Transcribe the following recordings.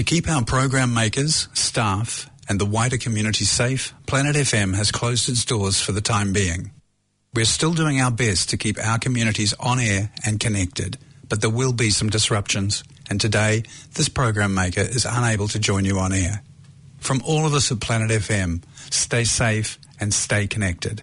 keep our program makers, staff and the wider community safe, Planet FM has closed its doors for the time being. We're still doing our best to keep our communities on air and connected, but there will be some disruptions, and today this program maker is unable to join you on air. From all of us at Planet FM, stay safe and stay connected.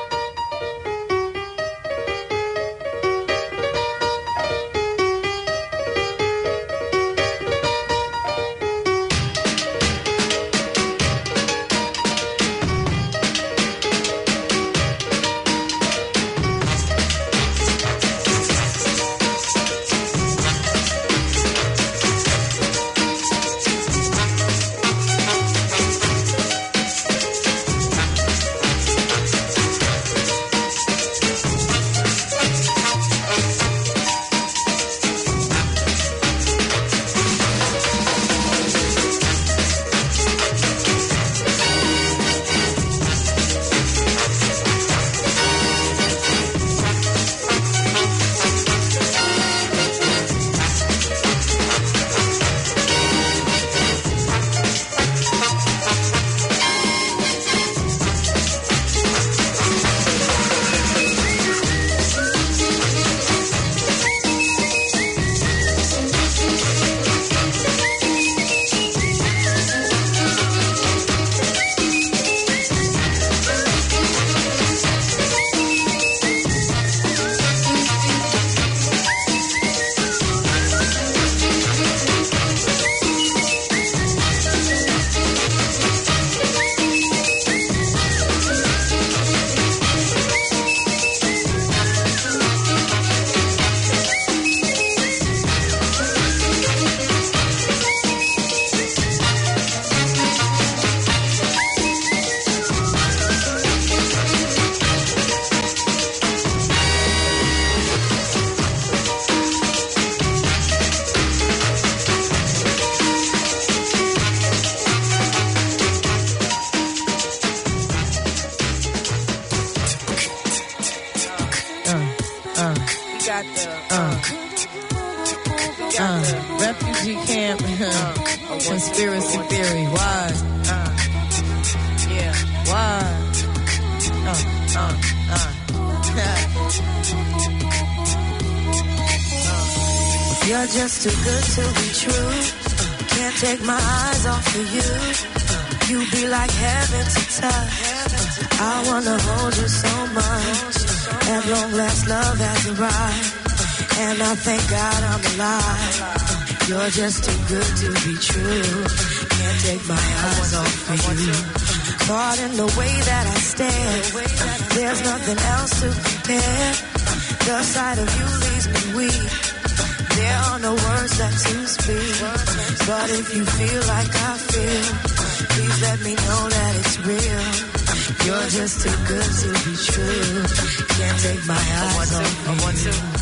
Refugee camp, conspiracy theory, why? Why? You're just too good to be true. Can't take my eyes off of you. You be like heaven to touch. I wanna hold you so much. At long last, love has arrived. And I thank God I'm alive. You're just too good to be true. Can't take my eyes off of you. Caught in the way that I stare. There's nothing else to compare. The sight of you leaves me weak. There are no words left to speak. But if you feel like I feel, please let me know that it's real. You're just too good to be true. Can't take my eyes off of you.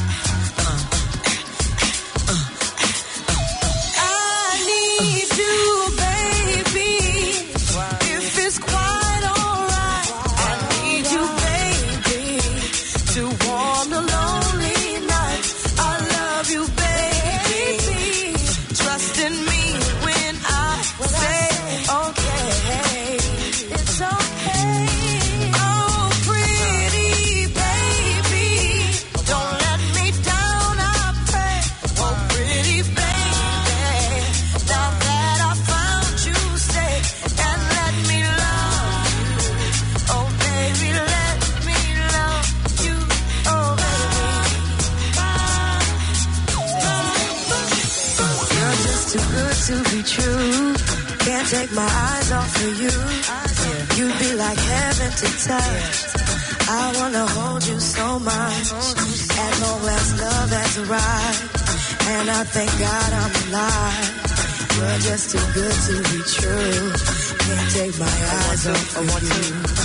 Take my eyes off of you. You'd be like heaven to touch. I wanna hold you so much. At long last, love has arrived. And I thank God I'm alive. You're just too good to be true. Can't take my eyes off of you.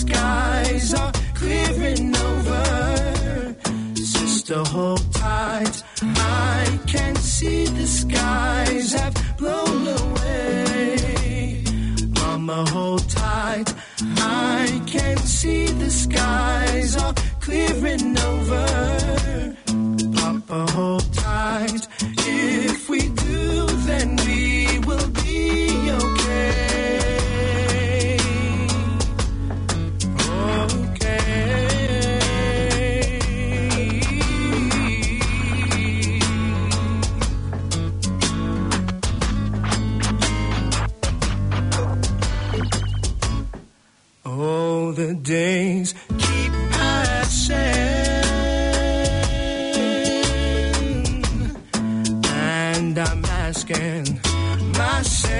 skies are clearing over. Sister, hold tight. I can see the skies have blown away. Mama, hold tight. I can see the skies are clearing over. Papa, hold tight. If we do, then we will be okay. Oh, the days keep passing, and I'm asking myself,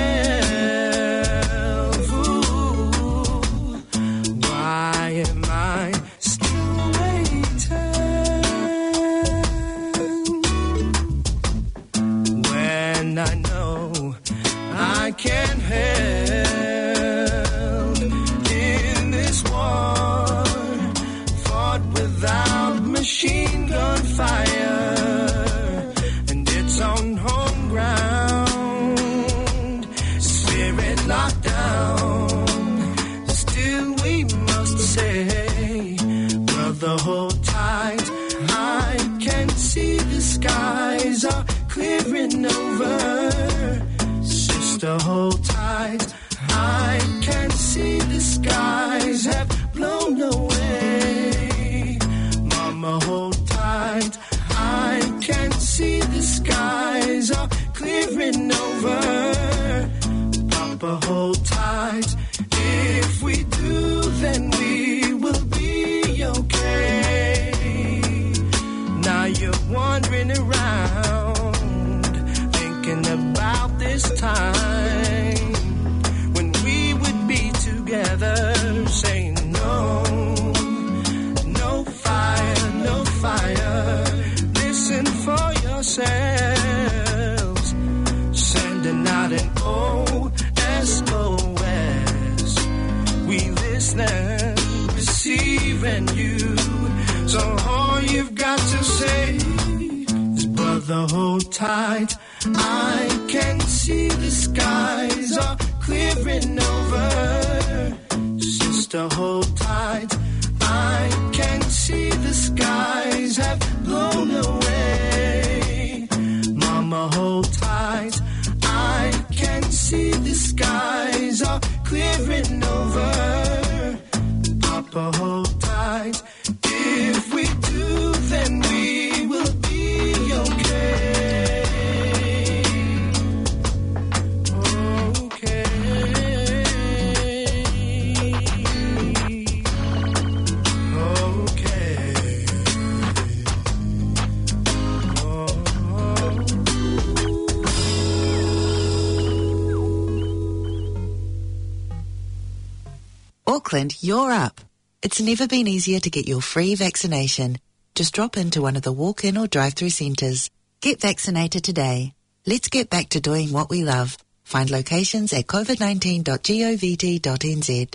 ooh, why am I still waiting when I know I can't help? Without machine gun fire, and it's on home ground, spirit locked down. Still we must say, brother, hold tight. I can see the skies are clearing over. Sister, hold tight. I can see the skies have blown away. Mama, hold tight. I can see the skies are clearing over. Papa, hold tight. If we do, then we will be okay. Now you're wandering around, thinking about this time when we would be together, saying no. Fire, listen for yourselves, sending out an SOS. We listen, receiving you. So all you've got to say is, brother, hold tight. I can see the skies are clearing over. Sister, hold tight. I can see the skies have blown away. Mama, hold tight. I can see the skies are clearing over. Papa, hold tight. If we do, then we will be okay. Auckland, you're up. It's never been easier to get your free vaccination. Just drop into one of the walk-in or drive-through centres. Get vaccinated today. Let's get back to doing what we love. Find locations at covid19.govt.nz.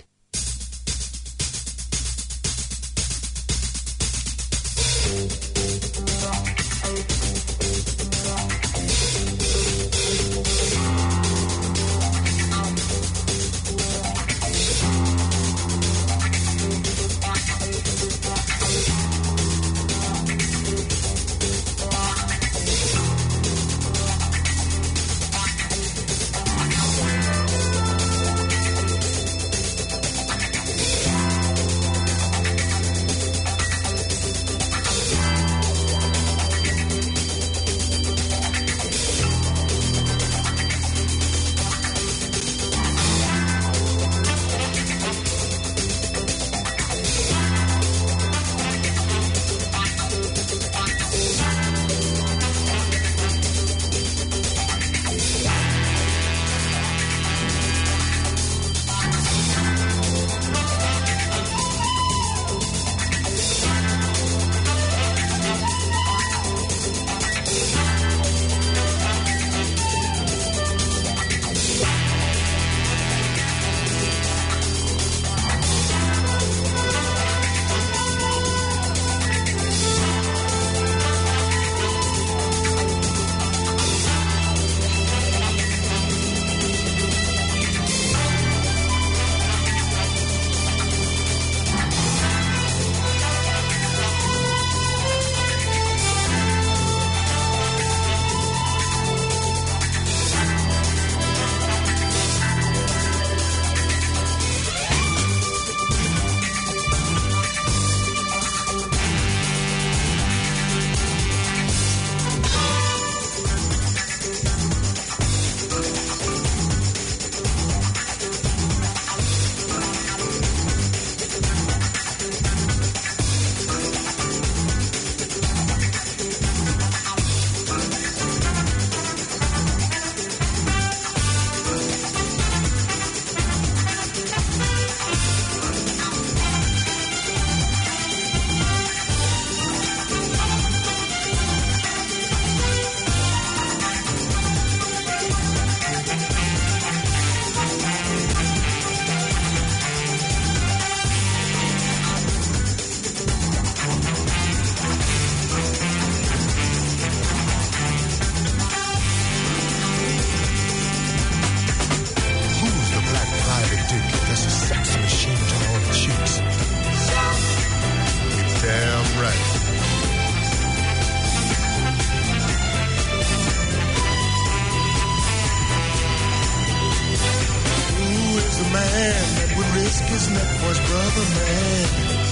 for his brother, man.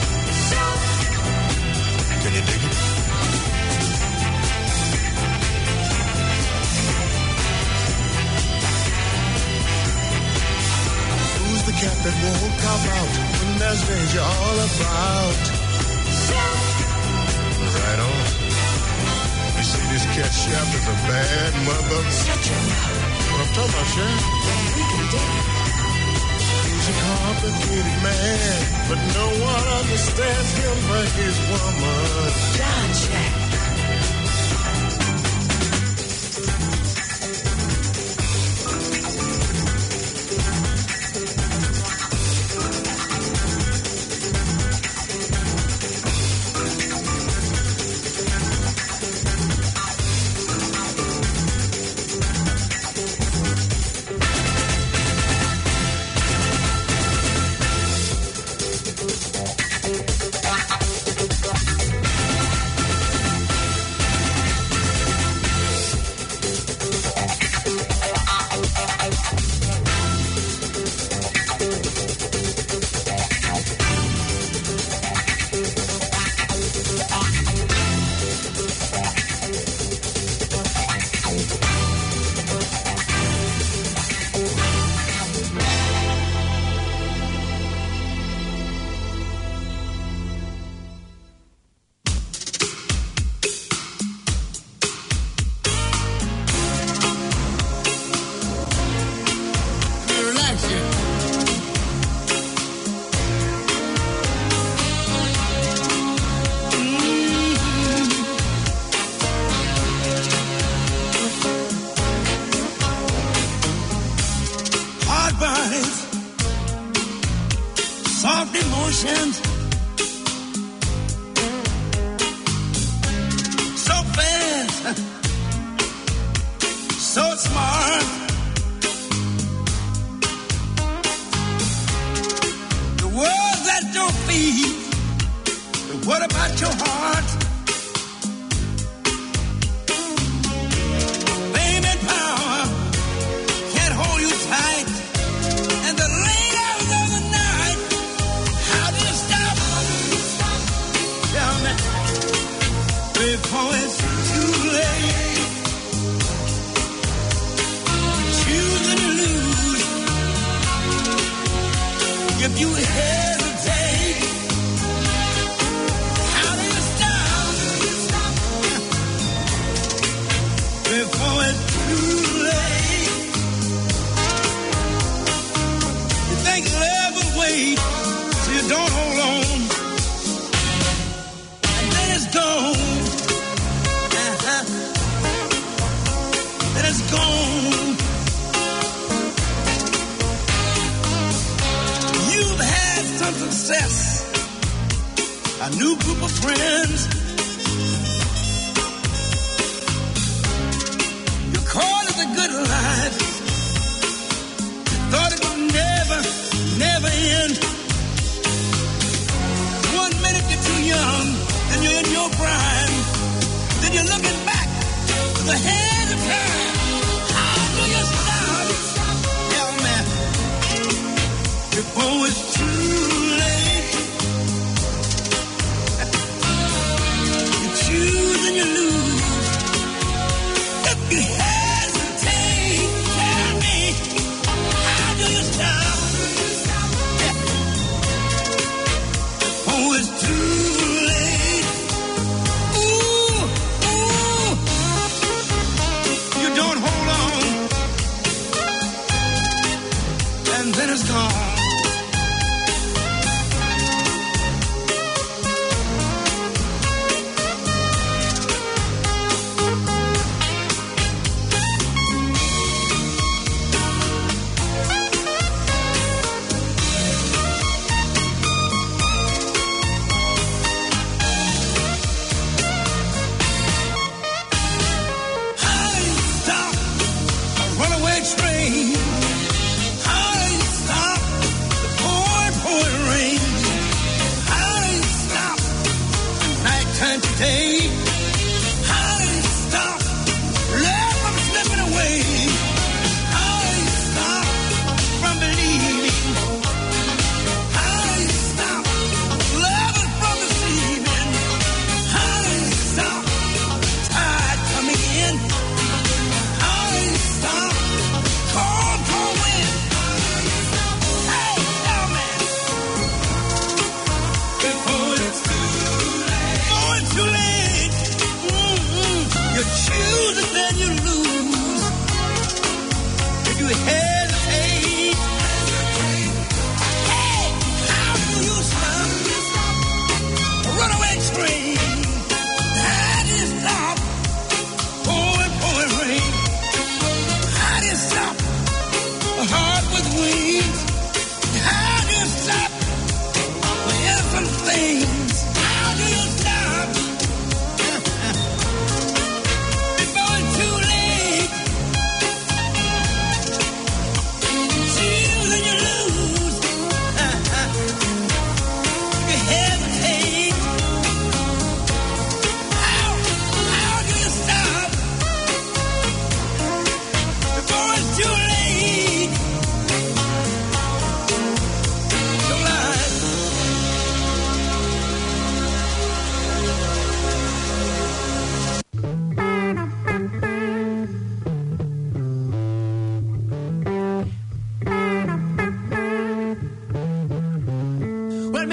Can you dig it? Who's the cat that won't come out when there's danger all about? Right on. You see, this cat Chef is a bad mother. Shut your mouth. What I'm talking about, Chef? We can dig it. He's a complicated man, but no one understands him but his woman. John Chef.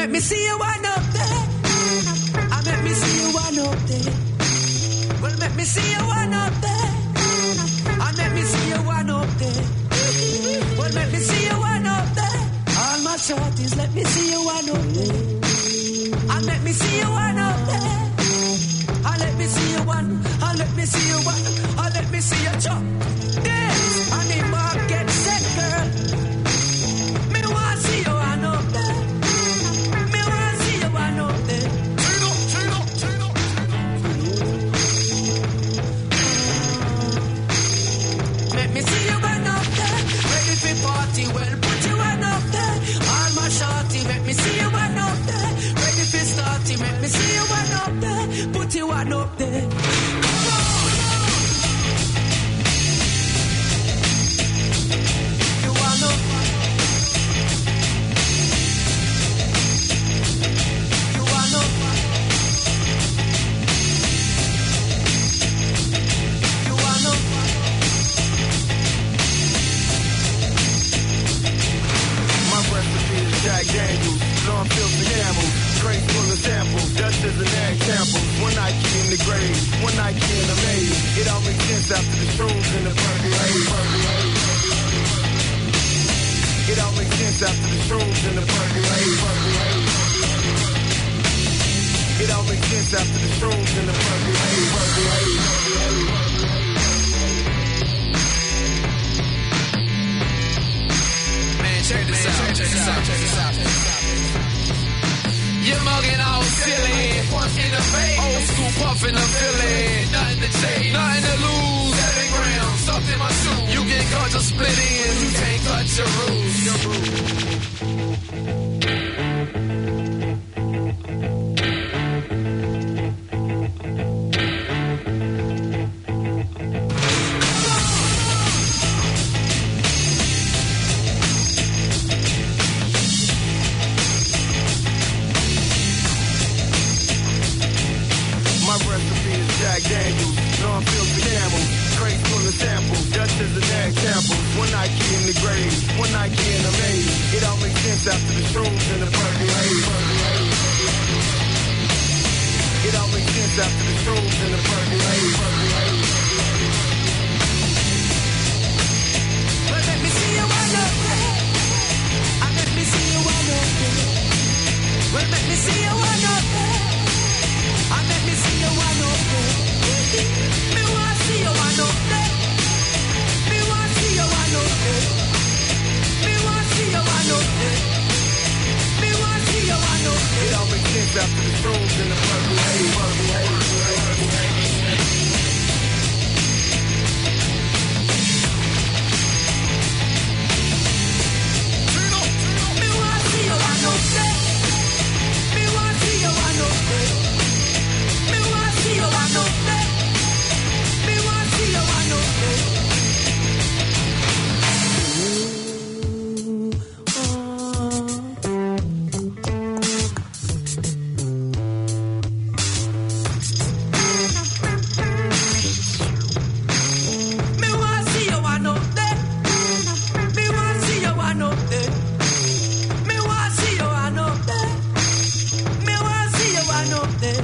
let me see you one up there. I let me see you one up there. Well, let me see you one up there. I let me see you one up there. Well, let me see you one up there. All my shorties, let me see you one up there. I let me see you one up there. I let me see you one. I let me see you one. I let me see you jump. Dance. I need more get set, girl. Me want to see you one up there. Me want to see you one up there. Turn up. Let me see you one up there. Ready for party, well put you one up there. All my shorty, let me see you one up there. Ready for starty, let me see you one up there. Put you one up there. You one up. You one up. You one up. My recipe is Jack Daniels, non-filtered camel, crate full of samples, just as an example. One night in the grave, one night in the maze. It all makes sense after the shrooms and the purple haze. It all makes sense after the shrooms and the purple haze. It all makes sense after the shrooms and the purple haze. Check this out. You're mugging all silly. In the face. Old school puffin' the Philly. Nothing to chase, nothing to lose. 7 grams, stuffed in my shoe. You get caught to split ends. You can't cut your rules. Jack Daniels, non-filtered camel, crate full of samples, just as an example. One night in the grave, one night in the maze. It all makes sense after the shrooms and the purple haze. It all makes sense after the shrooms and the purple haze. Well, let me see you one up there. I let me see you one up there. Well, let me see you one up there. I let me see you one up there. Me want to see you one up there. Me want to see you one up there. Me want to see you one up there. Me want to see you one up there. It all makes sense after the shrooms and the purple haze. Me want to see you one up there. Me want to see you one up there. Me want to see you one up there. Me want to see you one up there. Me want to see you one up there. Me want to see you one up there. Me want to see you one up there. Me want to see you one up there.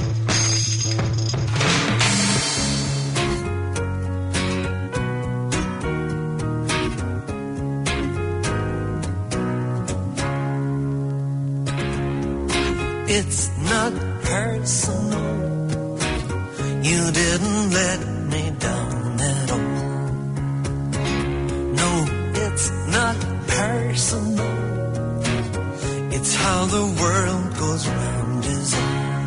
It's not personal. You didn't let me down at all. No, it's not personal. It's how the world goes round, is all.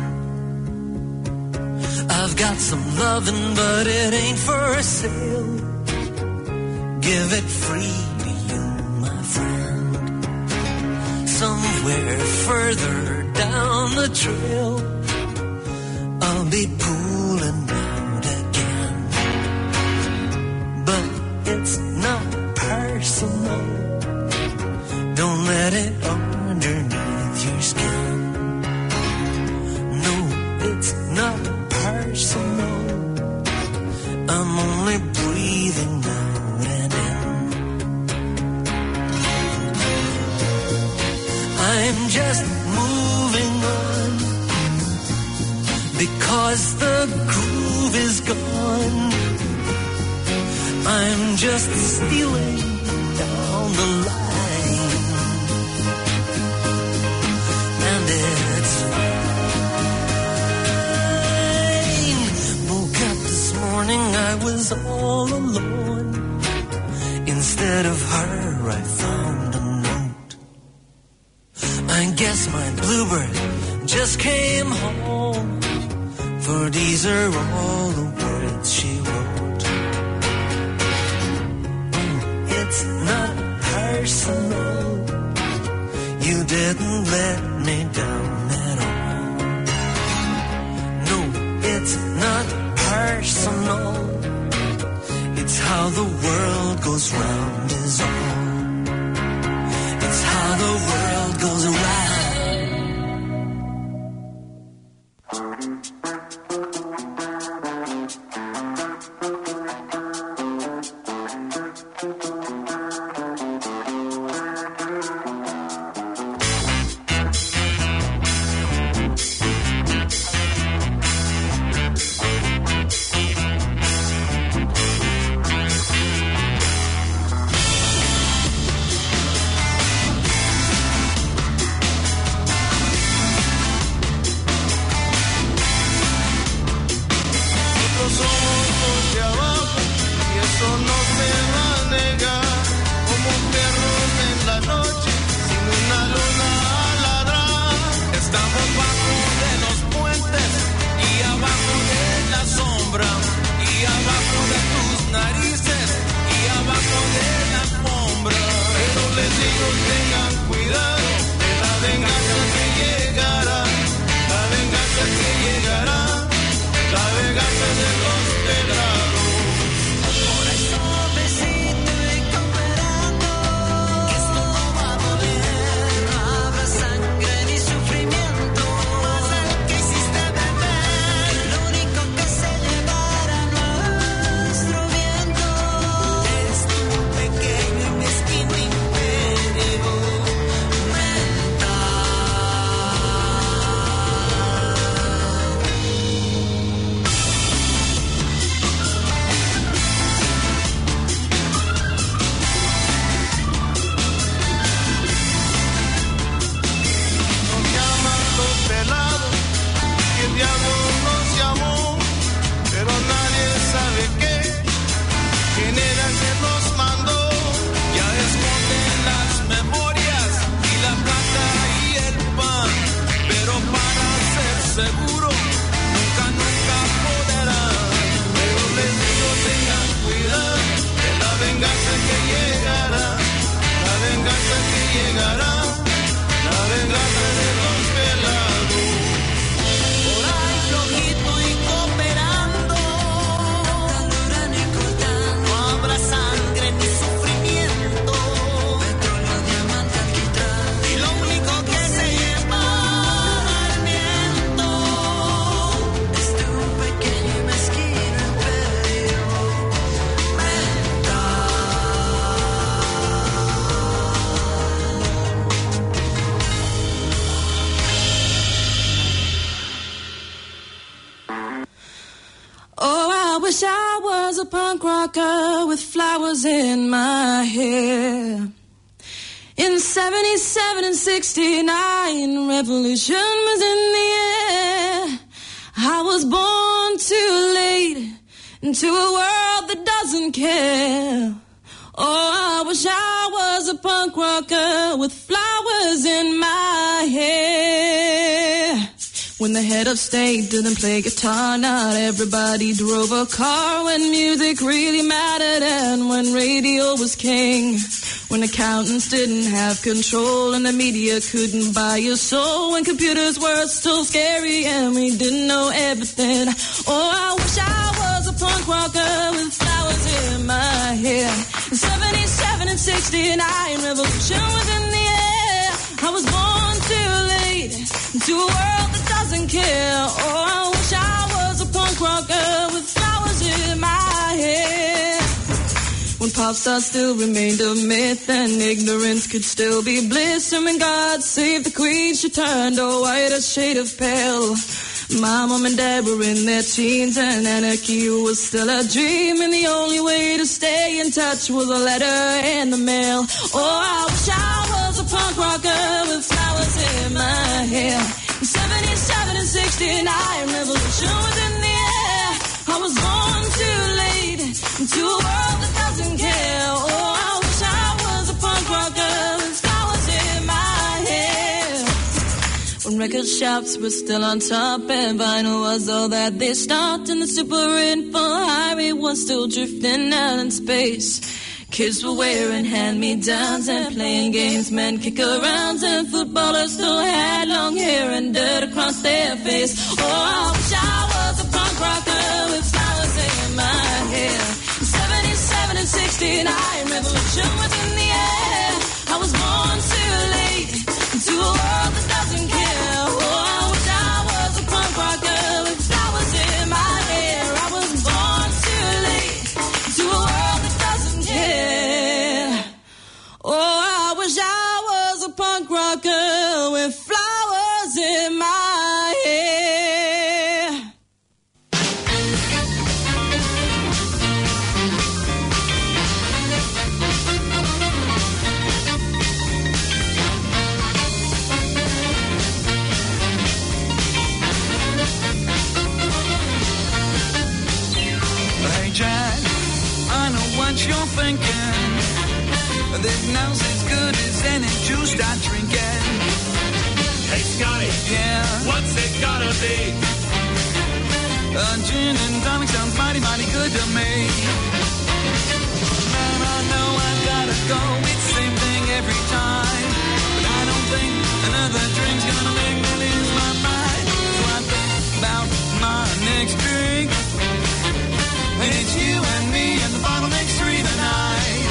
I've got some loving, but it ain't for sale. Give it free to you, my friend. Somewhere further down the trail, I'll be pulling out again. But it's not personal. Don't let it underneath your skin. No, it's not personal. I'm only breathing out and in. I'm just just moving on, because the groove is gone. I'm just stealing down the line, and it's fine. Woke up this morning, I was all alone. Instead of her, I found a note. I guess my bluebird just came home, for these are all the words she wrote. It's not personal, you didn't let me down at all. No, it's not personal, it's how the world goes round is all. It's how the world goes around. wish I was a punk rocker with flowers in my hair. In 77 and 69, revolution was in the air. I was born too late into a world that doesn't care. Oh, I wish I was a punk rocker with flowers in my hair. When the head of state didn't play guitar, not everybody drove a car. When music really mattered and when radio was king. When accountants didn't have control and the media couldn't buy your soul. When computers were still scary and we didn't know everything. Oh, I wish I was a punk rocker with flowers in my hair. In 77 and 69, revolution was in the air. I was born too late into a world that doesn't care. Oh, I wish I was a punk rocker with flowers in my hair. When pop star still remained a myth, and ignorance could still be bliss. And when God saved the queen, she turned a white, a shade of pale. My mom and dad were in their teens, and anarchy was still a dream, and the only way to stay in touch was a letter in the mail. Oh, I wish I was a punk rocker with flowers in my hair. In 77 and 69, revolution was in the air. I was born too late into a world that doesn't care. Oh, I wish I was a punk rocker with flowers in my hair. When record shops were still on top and vinyl was all that they stopped, and the super info highway was still drifting out in space. Kids were wearing hand-me-downs and playing games, men kick-arounds, and footballers still had long hair and dirt across their face. Oh, I wish I was a punk rocker with flowers in my hair. In 77 and 69, revolution was in the air. I was born too late into a world that doesn't care. Oh, I wish I was a punk rocker with flowers in my hair. I was born too late into a world that doesn't care. Oh, I wish I was a punk rocker with flowers in my hair. Hey Jack, I know what you're thinking. This now's as good as any juice I drinking. Hey Scotty, Yeah, what's it gotta be? Gin and tonic sounds mighty, mighty good to me. Man, I know I gotta go. It's the same thing every time, but I don't think another drink's gonna make me lose my mind. So I think about my next drink, and it's you and me, and the bottle makes three tonight.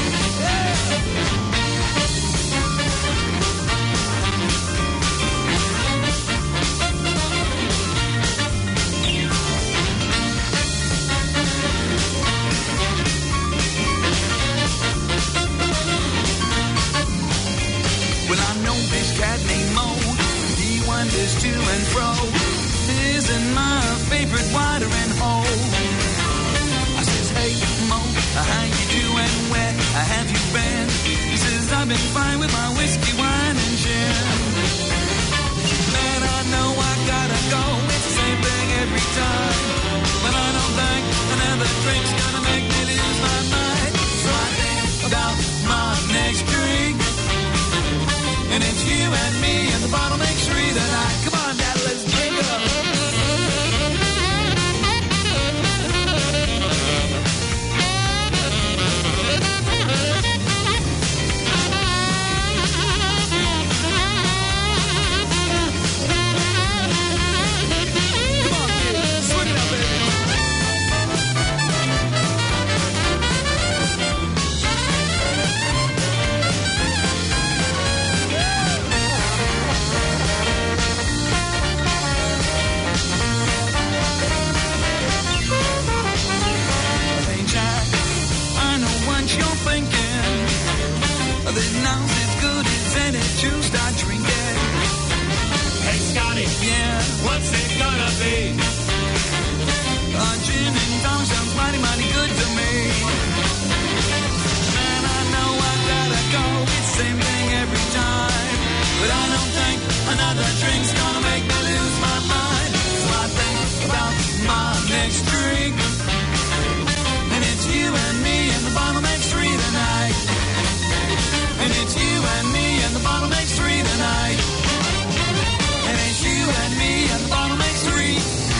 Well, I know this cat named Mo. He wanders to and fro. Isn't my favorite watering hole. I says, hey Mo, how you doing? Where have you been? He says, I've been fine with my whiskey, wine, and gin. Man, I know I gotta go. It's the same thing every time, but I don't think another drink's gonna make me lose my mind. So I think about my next drink, and it's you and me, and the bottle makes three tonight. Come on, Dad, let's drink up. Come on, kids, swing it up, baby. Hey Jack, I know what you're thinking. This now's as good as any juice I drink it. Hey Scotty, Yeah, what's it gonna be? Gin and tonic sounds mighty, mighty good to me. Man, I know I gotta go. It's the same thing every time, but I don't think another drink's gonna make me lose my mind. So I think about my next drink, and it's you and me, and the bottle makes three tonight. And it's you and me, and the bottle makes three tonight. And it's you and me, and the bottle makes three.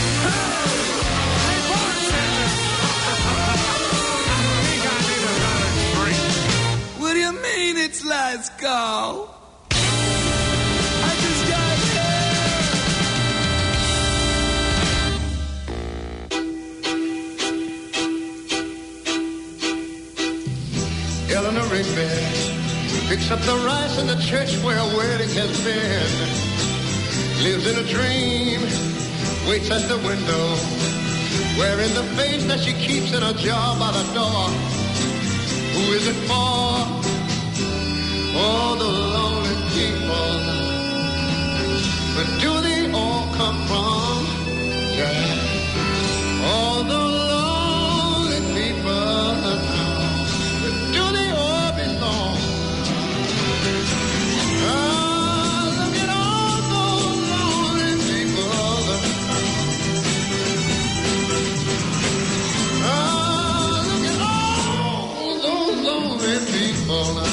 What do you mean it's let's go? I just got here. Eleanor Rigby picks up the rice in the church where a wedding has been. Lives in a dream, waits at the window, wearing the face that she keeps in a jar by the door. Who is it for? All the lonely people. But do they all come from? Yeah. All the lonely people. But do they all belong? Look at all those lonely people. Look at all those lonely people now.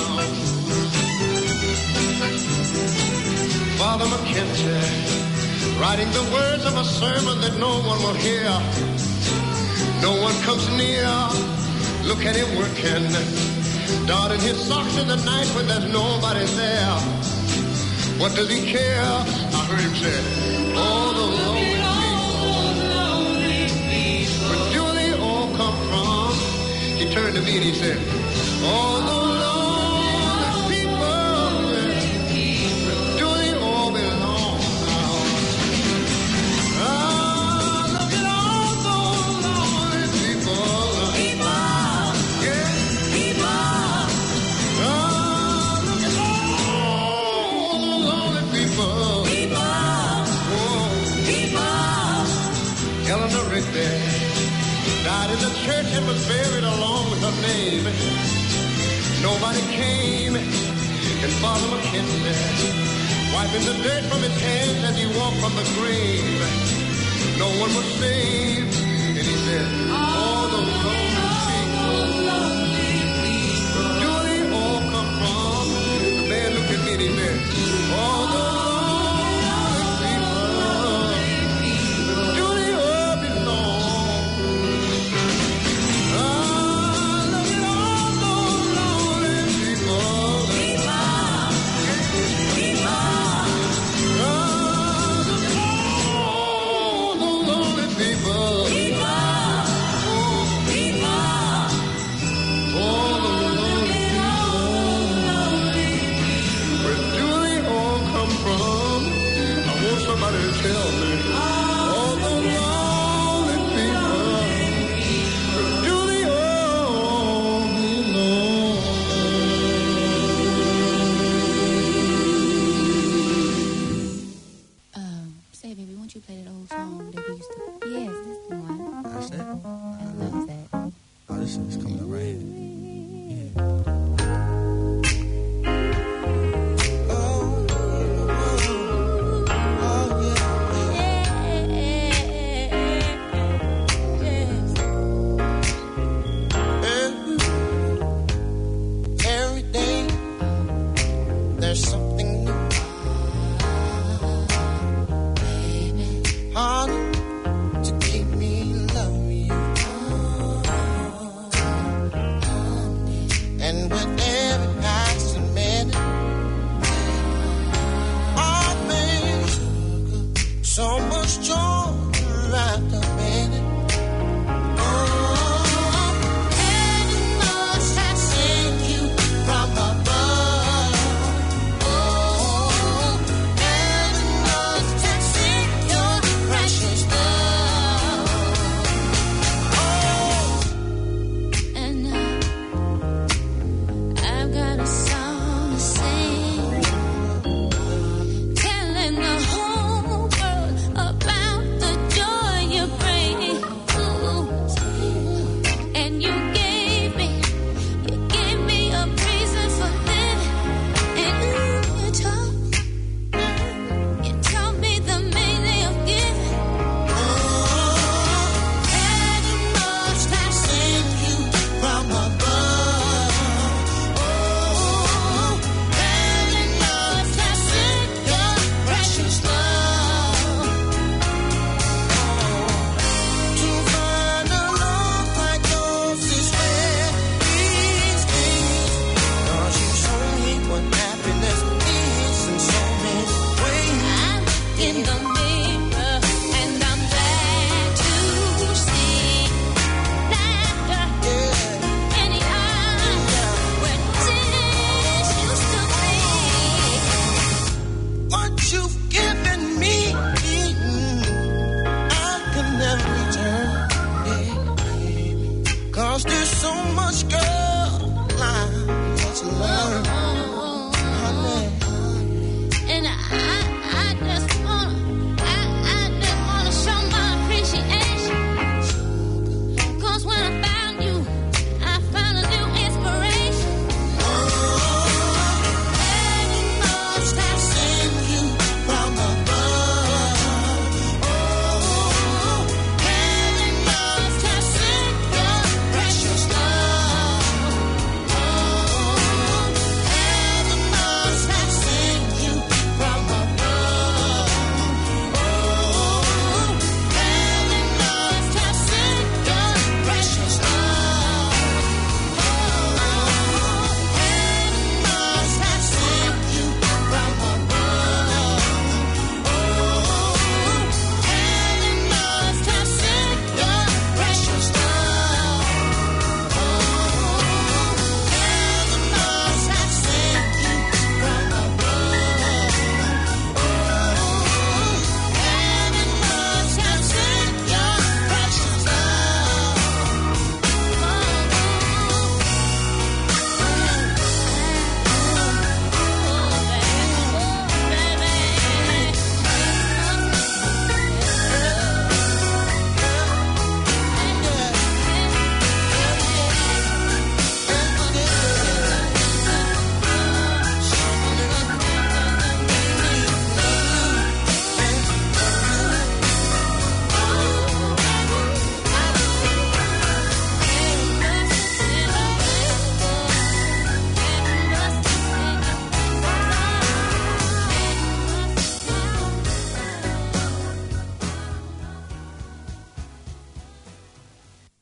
Father McKenzie, writing the words of a sermon that no one will hear. No one comes near. Look at him working, darting his socks in the night when there's nobody there. What does he care? I heard him say, all the lonely people. Where do they all come from? He turned to me and he said, all the lonely people. Where do they all belong now? Look at all those lonely people. Yeah. Look at all those lonely people. Eleanor Rigby died in the church and was buried along with her name. Nobody came, and Father McKenzie, wiping the dirt from his hands as he walked from the grave. No one was saved, and he said, all the lonely people. Do they all come from? The man looked at me and he said, all the lonely people. Do they all belong? Look at all those lonely people. Look at all those lonely people. All the lonely people. Where do they all come from? I want somebody to tell me. All the lonely people. Where do they all belong? Say, baby, won't you play that old song that we used to? Yes, this the one. That's it? I love that. Oh, this is coming up right here. Every day there's something new. Harder to keep me loving you. And with every passing minute, I think so much joy wrapped up in it. I've got a song to sing, telling the whole world about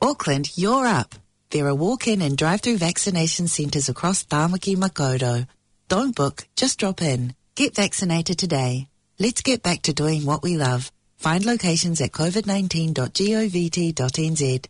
Auckland, you're up. There are walk-in and drive-through vaccination centres across Tāmaki Makaurau. Don't book, just drop in. Get vaccinated today. Let's get back to doing what we love. Find locations at covid19.govt.nz.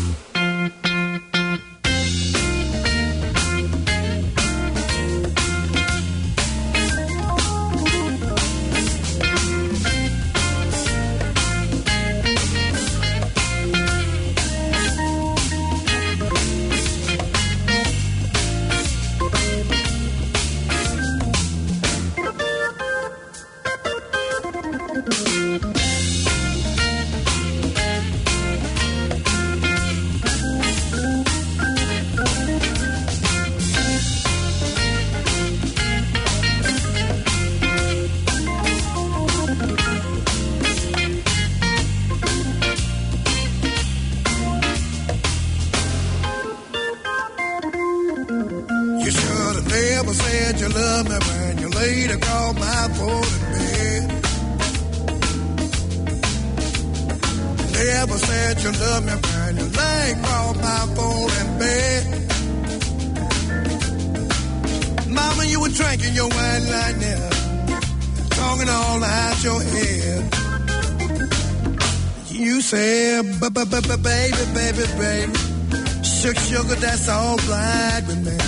Baby, sugar, that's all right with me.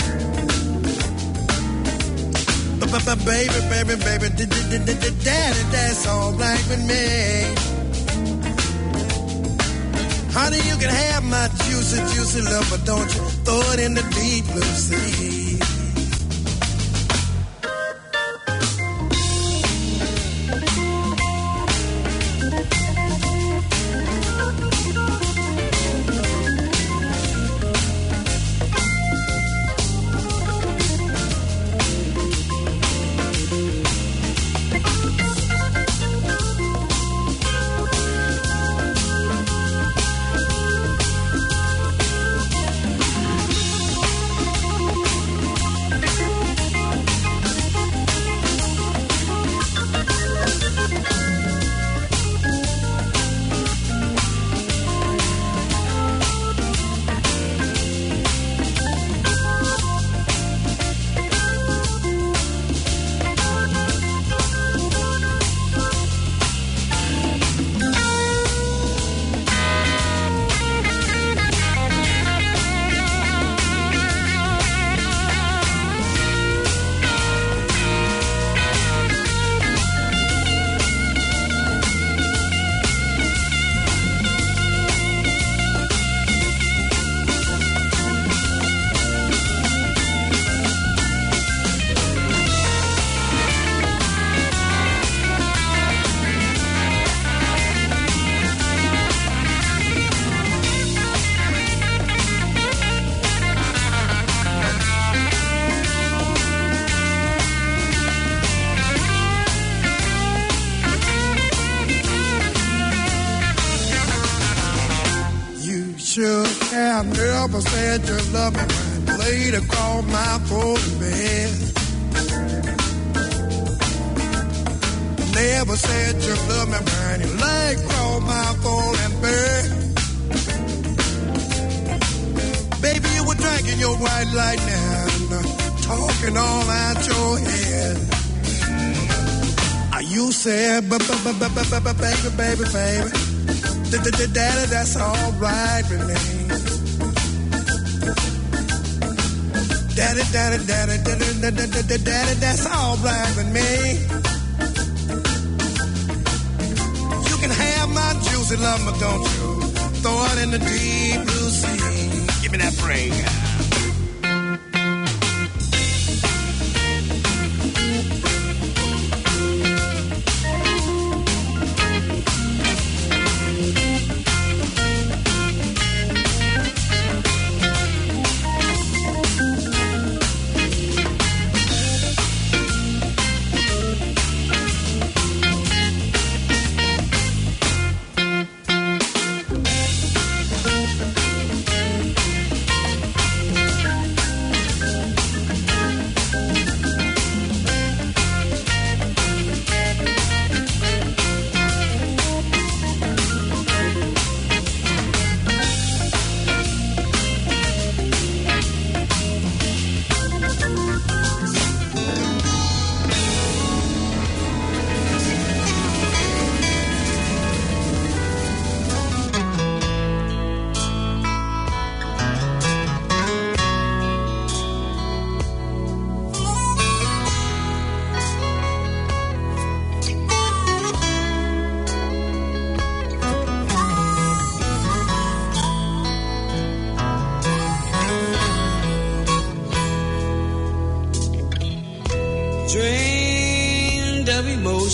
Baby, daddy, that's all right with me. Honey, you can have my juicy love, but don't you throw it in the deep blue sea. Never said you love me when laid across my folding bed. Never said you love me when you lay across my folding bed. Baby, you were drinking your white lightning, talking all out your head. You said, baby, daddy, that's all right with me. Daddy, that's all right with me. You can have my juicy love, but don't you throw it in the deep blue sea. Give me that break.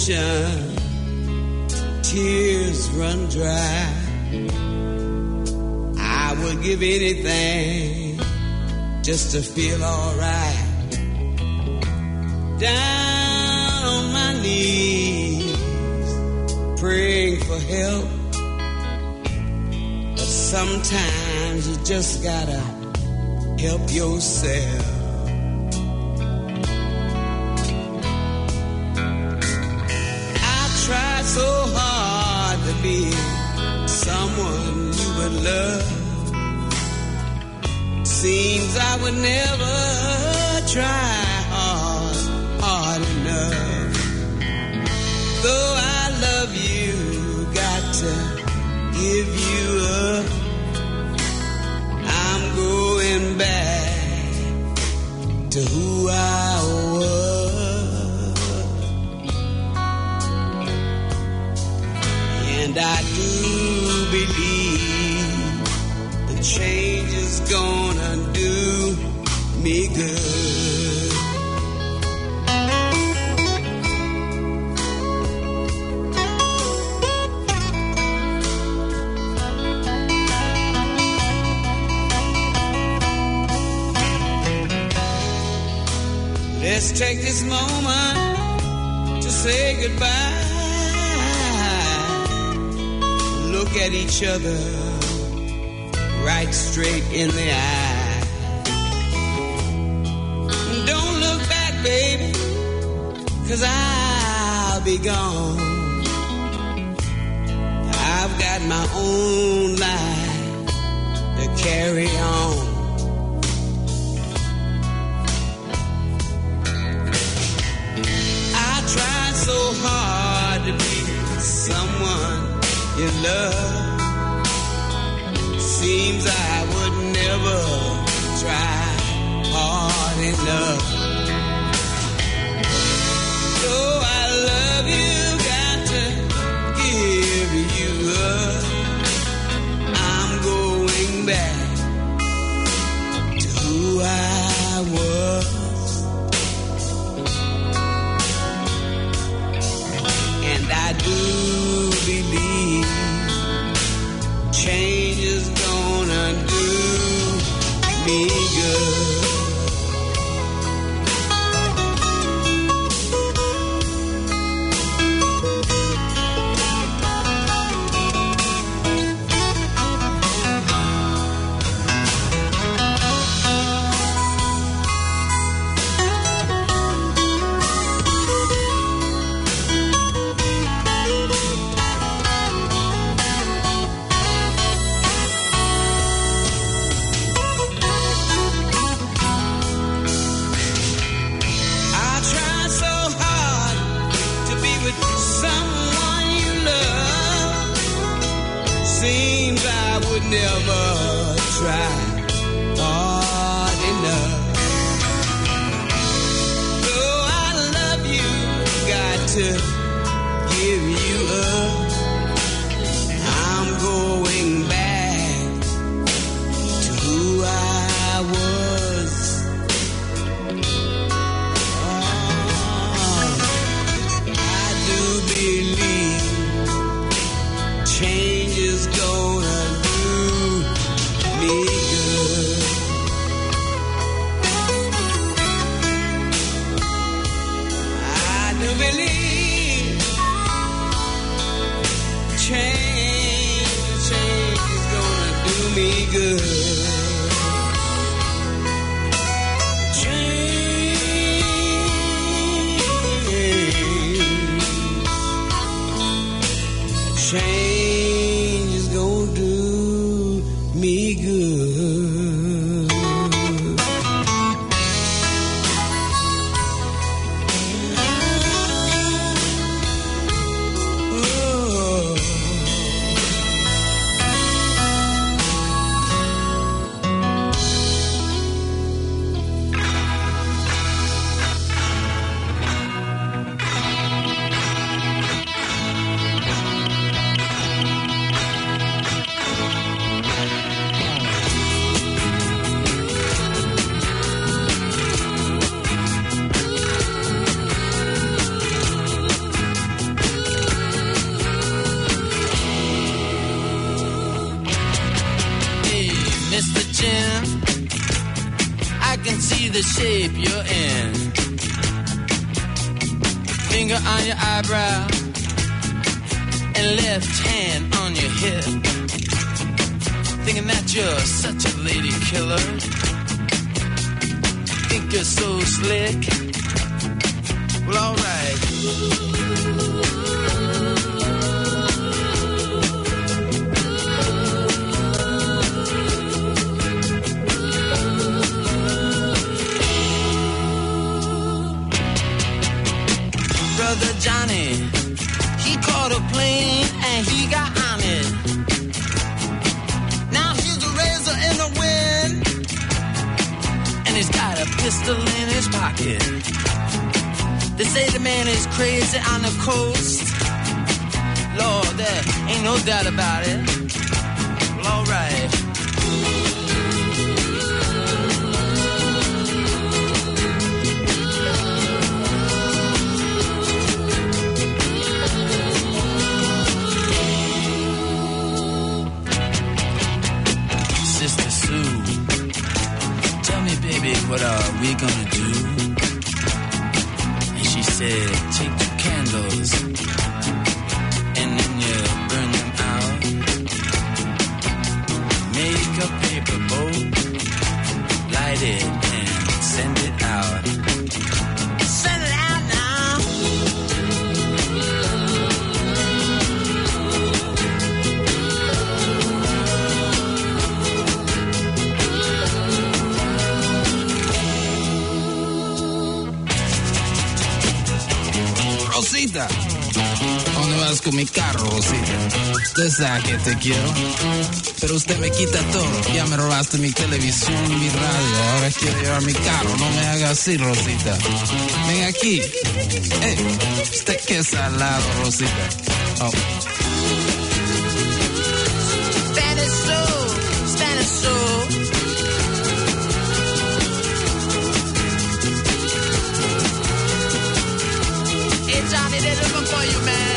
ocean, tears run dry. I would give anything just to feel alright. Down on my knees, praying for help. But sometimes you just gotta help yourself. I tried so hard to be someone you would love. Seems I would never try hard enough. Though I love you, got to give you up. I'm going back to who I was. And I do believe the change is gonna do me good. Let's take this moment to say goodbye. Look at each other right straight in the eye. Don't look back, baby, 'cause I'll be gone. I've got my own life to carry on. So hard to be someone you love. Seems I would never try hard enough. Though I love you, got to give you up. I'm going back to who I was. And I do believe change is gonna do me good. Never try hard enough. Though I love you, got to give you up. I'm going back to who I was. I do believe change is gonna me good. I do believe change is gonna do me good. Change is gonna do me good. Oh. see the shape you're in. Finger on your eyebrow and left hand on your hip. Thinking that you're such a lady killer. Think you're so slick. Well, alright. Brother Johnny, he caught a plane and he got on it. Now he's a razor in the wind, and he's got a pistol in his pocket. They say the man is crazy on the coast. Lord, there ain't no doubt about it. Well, alright. Sister Sue, tell me, baby, what are we gonna do? And she said, take 2 candles and then you burn them out. Make a paper boat, light it and send it out. Send it out now. Rosita, ¿dónde vas con mi carro, Rosita? Usted sabe que te quiero, pero usted me quita todo. Ya me robaste mi televisión y mi radio, ahora quiero llevar mi carro. No me haga así, Rosita. Ven aquí. Hey, usted qué salado, Rosita. Oh. Spanish soul, Spanish soul. Hey Johnny, they're looking for you, man.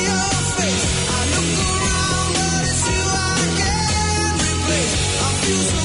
Feel so